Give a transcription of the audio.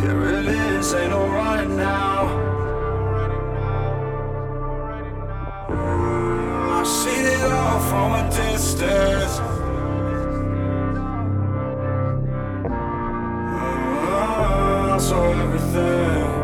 It really is, ain't no right now. I see it all from a distance. I saw everything.